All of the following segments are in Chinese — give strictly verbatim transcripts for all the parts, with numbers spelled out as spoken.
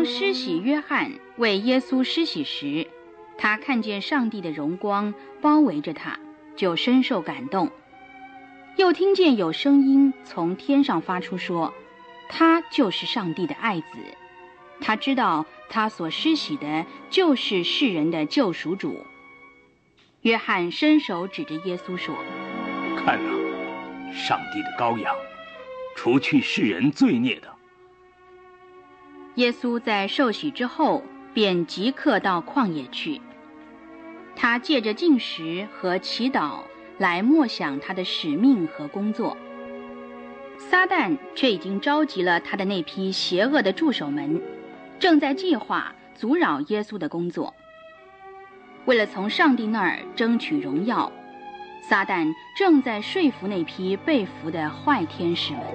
施洗约翰为耶稣施洗时，他看见上帝的荣光包围着他，就深受感动。又听见有声音从天上发出说，他就是上帝的爱子。他知道他所施洗的就是世人的救赎主。约翰伸手指着耶稣说， 看哪，上帝的羔羊，除去世人罪孽的。 耶稣在受洗之后便即刻到旷野去，他借着禁食和祈祷来默想他的使命和工作。撒旦却已经召集了他的那批邪恶的助手们，正在计划阻扰耶稣的工作。为了从上帝那儿争取荣耀，撒旦正在说服那批被俘的坏天使们。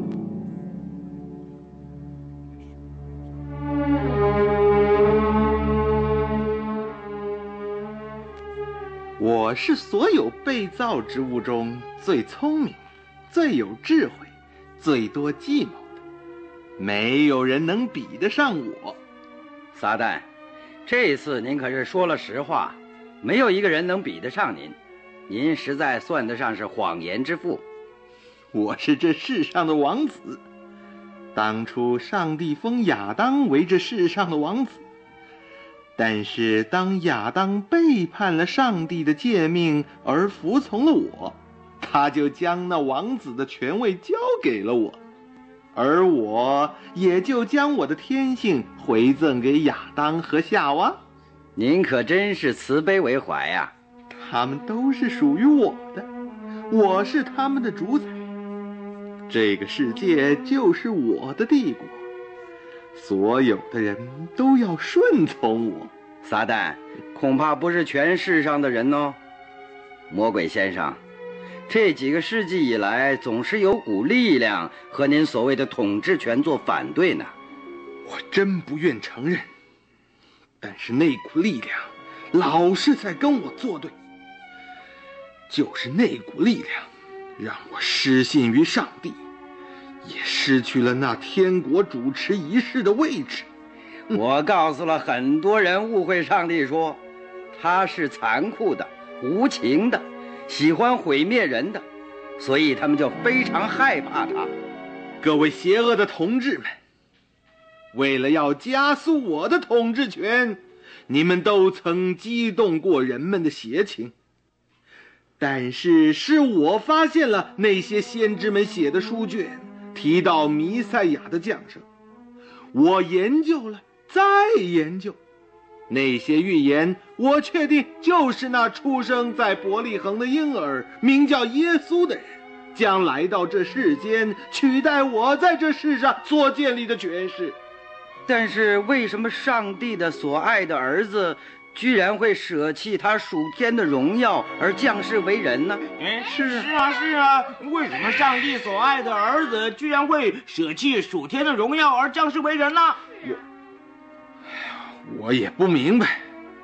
我是所有被造之物中最聪明、最有智慧、最多计谋的，没有人能比得上我。 撒旦，这次您可是说了实话，没有一个人能比得上您，您实在算得上是谎言之父。 我是这世上的王子，当初上帝封亚当为这世上的王子，但是当亚当背叛了上帝的诫命而服从了我，他就将那王子的权位交给了我，而我也就将我的天性回赠给亚当和夏娃。 您可真是慈悲为怀呀！ 他们都是属于我的，我是他们的主宰。这个世界就是我的帝国，所有的人都要顺从我。 撒旦，恐怕不是全世上的人哦。魔鬼先生，这几个世纪以来，总是有股力量和您所谓的统治权做反对呢。 我真不愿承认，但是那股力量老是在跟我作对。就是那股力量让我失信于上帝，也失去了那天国主持仪式的位置。 我告诉了很多人误会上帝说他是残酷的、无情的，喜欢毁灭人的，所以他们就非常害怕他。 各位邪恶的同志们，为了要加速我的统治权，你们都曾激动过人们的邪情。但是是我发现了那些先知们写的书卷提到弥赛亚的降生，我研究了再研究，那些预言我确定就是那出生在伯利恒的婴儿名叫耶稣的人将来到这世间，取代我在这世上所建立的权势。 但是为什么上帝的所爱的儿子居然会舍弃他属天的荣耀而降世为人呢？ 哎，是是啊是啊，为什么上帝所爱的儿子居然会舍弃属天的荣耀而降世为人呢？ 我我也不明白，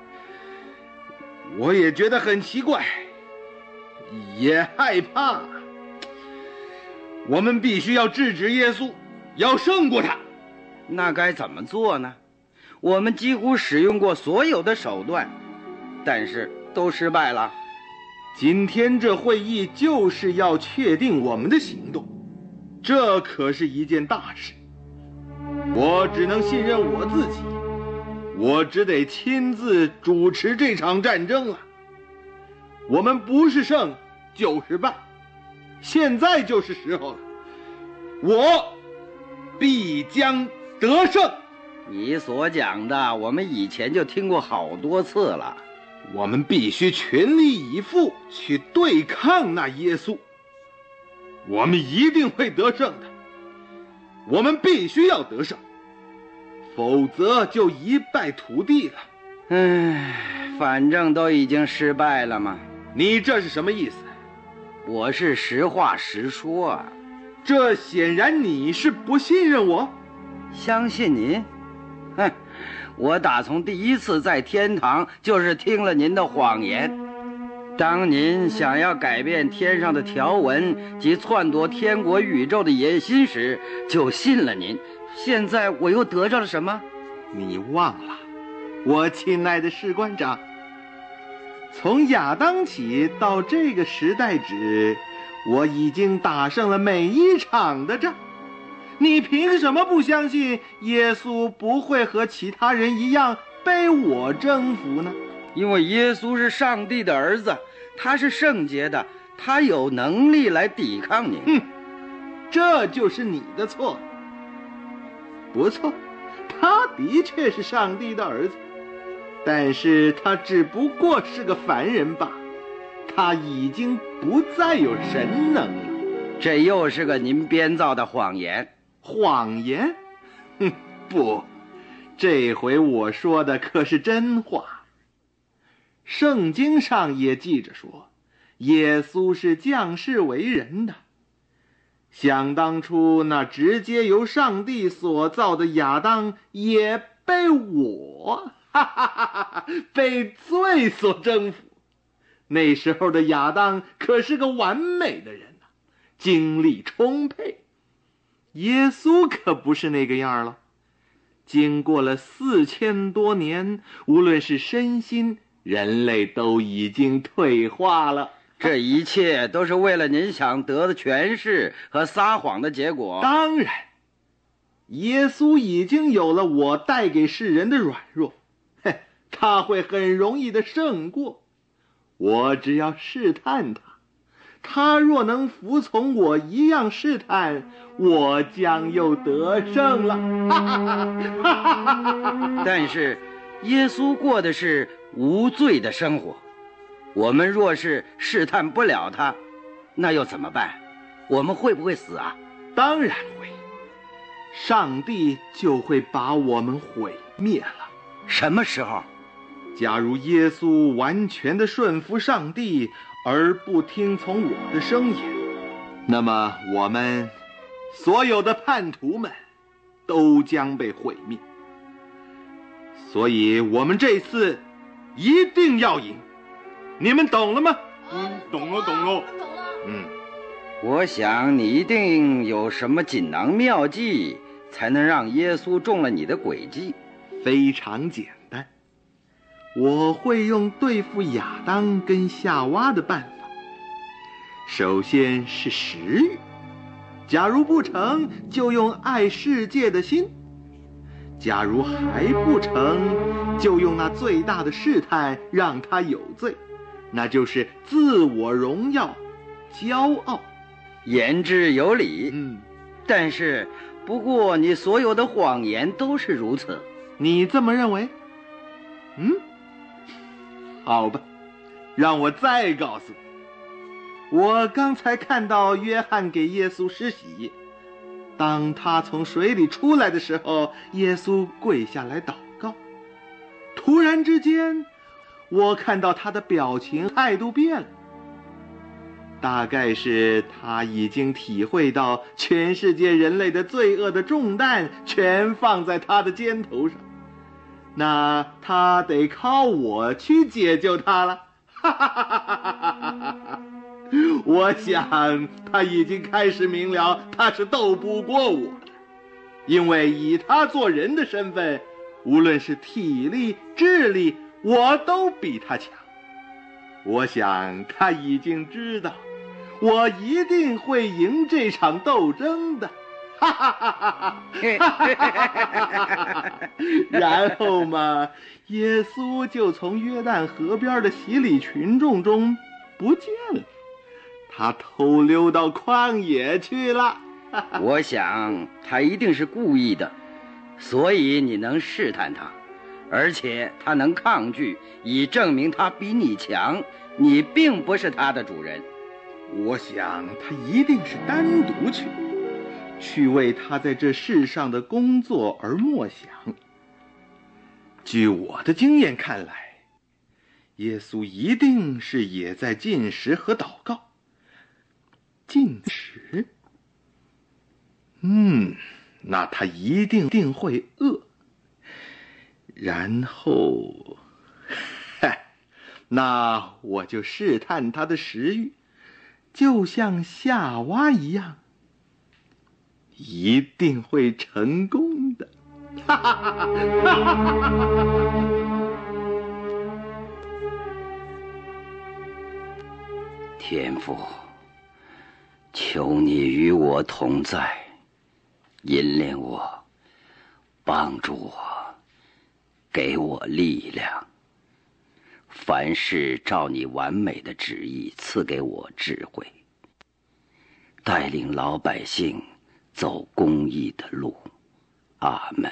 我也觉得很奇怪，也害怕。我们必须要制止耶稣，要胜过他。 那该怎么做呢？我们几乎使用过所有的手段，但是都失败了。 今天这会议就是要确定我们的行动，这可是一件大事。我只能信任我自己，我只得亲自主持这场战争了。我们不是胜就是败，现在就是时候了，我必将得胜。 你所讲的我们以前就听过好多次了。 我们必须全力以赴去对抗那耶稣，我们一定会得胜的，我们必须要得胜，否则就一败涂地了。 唉，反正都已经失败了嘛。 你这是什么意思？ 我是实话实说啊。 这显然你是不信任我。 相信您？哼，我打从第一次在天堂就是听了您的谎言。当您想要改变天上的条文及篡夺天国宇宙的野心时，就信了您。现在我又得着了什么？ 你忘了，我亲爱的士官长，从亚当起到这个时代止，我已经打胜了每一场的仗。你凭什么不相信耶稣不会和其他人一样被我征服呢？ 因为耶稣是上帝的儿子，他是圣洁的，他有能力来抵抗你。 哼，这就是你的错。不错，他的确是上帝的儿子，但是他只不过是个凡人罢，他已经不再有神能了。 这又是个您编造的谎言。 谎言？哼，不，这回我说的可是真话。圣经上也记着说，耶稣是降世为人的。想当初那直接由上帝所造的亚当，也被我哈哈哈哈被罪所征服。那时候的亚当可是个完美的人呐、啊，精力充沛。耶稣可不是那个样了。经过了四千多年，无论是身心，人类都已经退化了。 这一切都是为了您想得的权势和撒谎的结果。 当然，耶稣已经有了我带给世人的软弱，嘿，他会很容易的胜过。我只要试探他，他若能服从我一样试探，我将又得胜了。 但是耶稣过的是无罪的生活，我们若是试探不了他，那又怎么办？我们会不会死啊？ 当然会，上帝就会把我们毁灭了。 什么时候？ 假如耶稣完全的顺服上帝，而不听从我的声音，那么我们所有的叛徒们都将被毁灭。所以我们这次一定要赢，你们懂了吗？ 嗯，懂了，懂了， 懂了。 嗯， 我想你一定有什么锦囊妙计，才能让耶稣中了你的诡计。 非常简单，我会用对付亚当跟夏娃的办法。首先是食欲，假如不成，就用爱世界的心；假如还不成，就用那最大的试探让他有罪，那就是自我荣耀、骄傲。 言之有理， 嗯， 但是不过你所有的谎言都是如此。 你这么认为？嗯，好吧，让我再告诉你。我刚才看到约翰给耶稣施洗，当他从水里出来的时候，耶稣跪下来祷告。突然之间，我看到他的表情态度变了，大概是他已经体会到全世界人类的罪恶的重担全放在他的肩头上，那他得靠我去解救他了。哈哈哈哈哈哈！我想他已经开始明了他是斗不过我的，因为以他做人的身份，无论是体力、智力，我都比他强。我想他已经知道我一定会赢这场斗争的。哈哈哈哈哈！然后嘛，耶稣就从约旦河边的洗礼群众中不见了，他偷溜到旷野去了。 我想他一定是故意的，所以你能试探他，而且他能抗拒，以证明他比你强，你并不是他的主人。 我想他一定是单独去去为他在这世上的工作而默想。据我的经验看来，耶稣一定是也在进食和祷告。进食？嗯，那他一定定会饿。然后，嗨，那我就试探他的食欲，就像夏娃一样，一定会成功的。 哈哈哈哈！ 天父，求你与我同在，引领我，帮助我，给我力量。凡事照你完美的旨意赐给我智慧，带领老百姓走公义的路。阿门。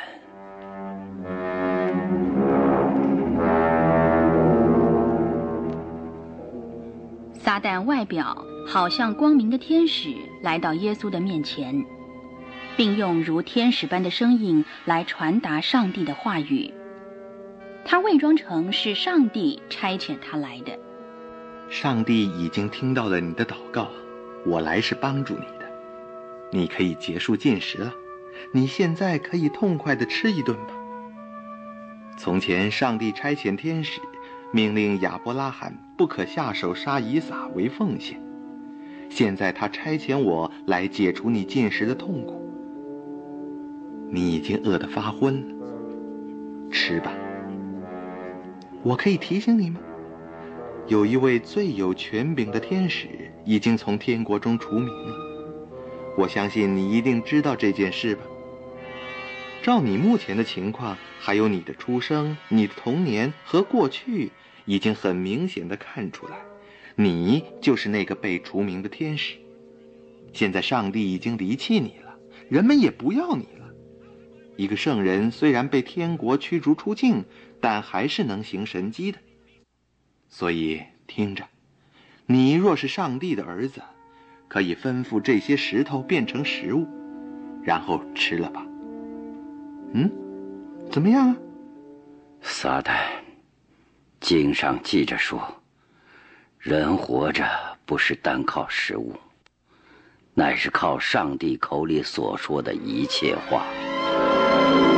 撒旦外表好像光明的天使来到耶稣的面前，并用如天使般的声音来传达上帝的话语。他伪装成是上帝差遣他来的。 上帝已经听到了你的祷告，我来是帮助你的。你可以结束进食了，你现在可以痛快地吃一顿吧。从前上帝差遣天使，命令亚伯拉罕不可下手杀以撒为奉献。现在他差遣我来解除你进食的痛苦。你已经饿得发昏了，吃吧。我可以提醒你吗？有一位最有权柄的天使已经从天国中除名了。我相信你一定知道这件事吧。照你目前的情况，还有你的出生、你的童年和过去，已经很明显地看出来，你就是那个被除名的天使。现在上帝已经离弃你了，人们也不要你了。一个圣人虽然被天国驱逐出境，但还是能行神迹的。所以听着，你若是上帝的儿子，可以吩咐这些石头变成食物，然后吃了吧。嗯，怎么样啊？ 撒旦，经上记着说，人活着不是单靠食物，乃是靠上帝口里所说的一切话。